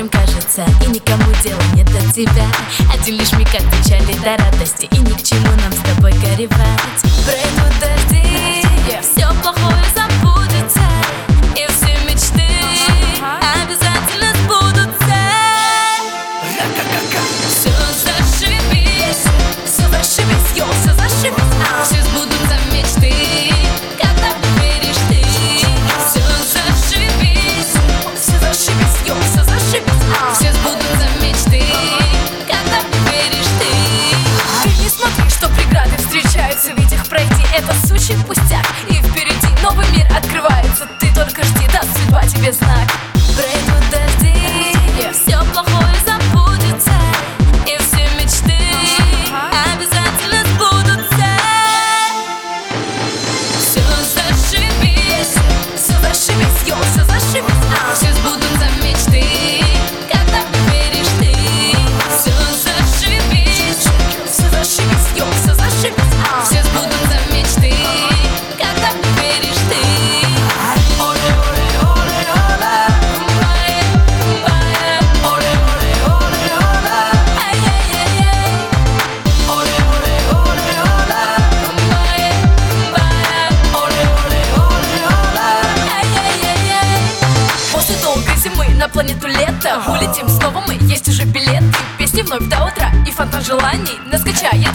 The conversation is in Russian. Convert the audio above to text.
чем кажется, и никому дела нет до тебя. Один лишь миг от печали до радости, и ни к чему нам с тобой горевать. Пройдут дожди, все плохое забудется, и все мечты обязательно сбудутся. Все зашибись, все зашибись, йоу, все зашибись, все сбудутся мечты, когда веришь ты. Все зашибись, все зашибись, йоу, все зашибись, все сбудутся мечты, когда веришь ты. Ты не смотри, что преграды встречаются, ведь их пройти — это сущий пустяк. И впереди новый мир открывается, ты только жди, даст судьба тебе знак. Пройдут дожди, все плохое забудется, и все мечты обязательно сбудутся. Все зашибись, йоу, все зашибись, все сбудутся мечты, когда веришь ты. Все зашибись, йоу, все зашибись, все сбудутся мечты, когда веришь ты. После долгой зимы на планету лето улетим снова мы, есть уже билеты. Песни вновь до утра и фонтан желаний нас качает